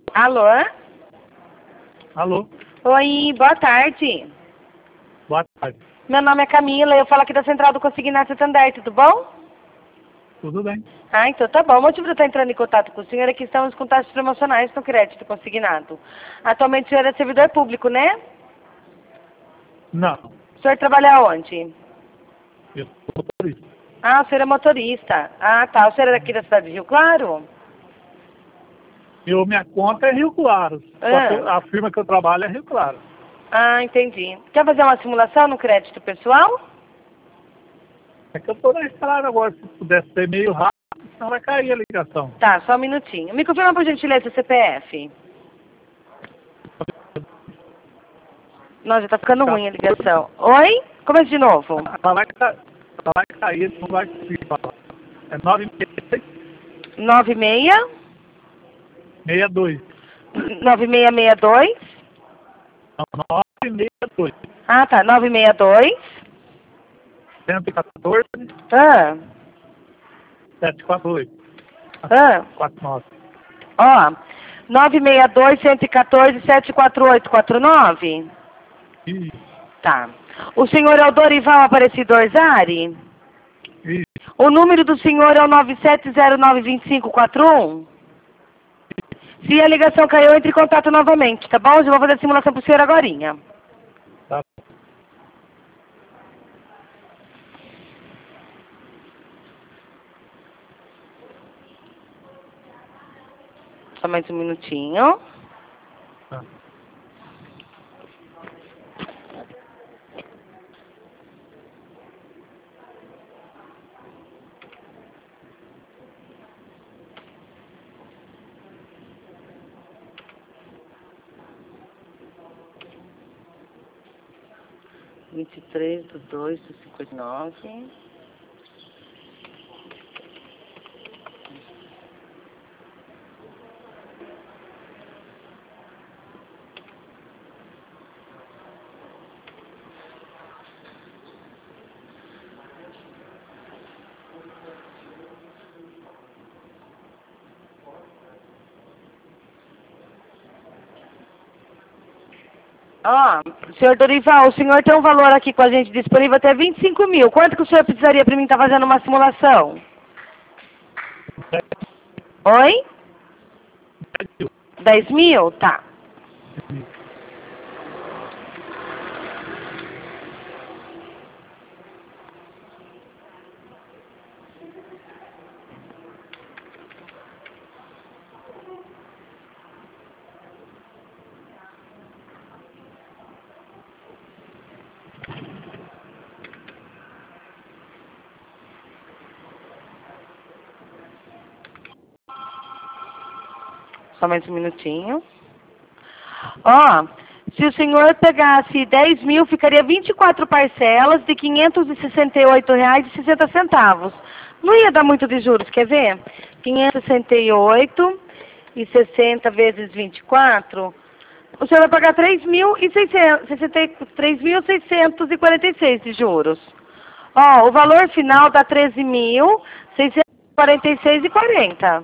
Alô? Alô? Oi, boa tarde. Boa tarde. Meu nome é Camila, eu falo aqui da Central do Consignado Santander, tudo bom? Tudo bem? Ah, então tá bom. O motivo de eu estar entrando em contato com o senhor é que estamos com taxas promocionais no crédito consignado. Atualmente o senhor é servidor público, né? Não, O senhor trabalha onde? eu sou motorista. Ah, o senhor é motorista. Ah, tá. O senhor é daqui da cidade de Rio Claro? Minha conta é Rio Claro, só que Ah, a firma que eu trabalho é Rio Claro. ah, entendi. Quer fazer uma simulação no crédito pessoal? É que eu estou na estrada agora, se puder ser meio rápido, senão vai cair a ligação. Tá, só um minutinho. Me confirma por gentileza o CPF. Nossa, já tá ficando ruim a ligação. Oi? Começa de novo. Ela vai cair, não vai conseguir falar. É 96 962. 9662. Não, 962. Ah, tá. 962. 114, Ah, 748. ah. 49. Ó. 962 114 748 49. Isso, Tá. O senhor é o Dorival Aparecido Orzari? isso. O número do senhor é o 97092541? Se a ligação caiu, entre em contato novamente, tá bom? Eu vou fazer a simulação pro senhor agorinha. Tá. Só mais um minutinho. Tá. Vinte e três do 2 do 59. Ó, senhor Dorival, o senhor tem um valor aqui com a gente disponível até 25 mil. Quanto que o senhor precisaria para mim estar fazendo uma simulação? Oi? 10 mil? Tá. Só mais um minutinho. Ó, se o senhor pegasse 10 mil, ficaria 24 parcelas de R$ 568,60. Não ia dar muito de juros, quer ver? 568,60 vezes 24. O senhor vai pagar 3.646 de juros. Ó, o valor final dá 13.646,40.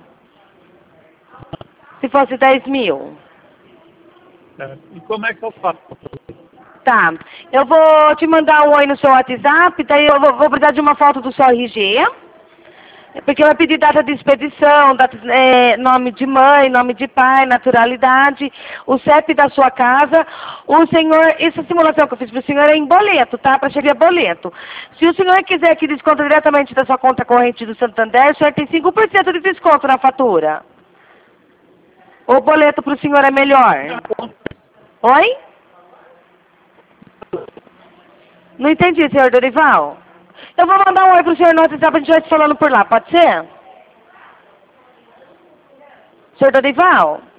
Se fosse 10 mil. É. E como é que eu faço? Tá. Eu vou te mandar um oi no seu WhatsApp, daí eu vou precisar de uma foto do seu RG. Porque vai pedir data de expedição, nome de mãe, nome de pai, naturalidade, o CEP da sua casa. O senhor, essa simulação que eu fiz para o senhor é em boleto, tá? Para chegar boleto. Se o senhor quiser que desconto diretamente da sua conta corrente do Santander, o senhor tem 5% de desconto na fatura. O boleto para o senhor é melhor? Oi? Não entendi, senhor Dorival. Eu vou mandar um oi pro senhor no WhatsApp, a gente vai se falando por lá, pode ser? Senhor Dorival?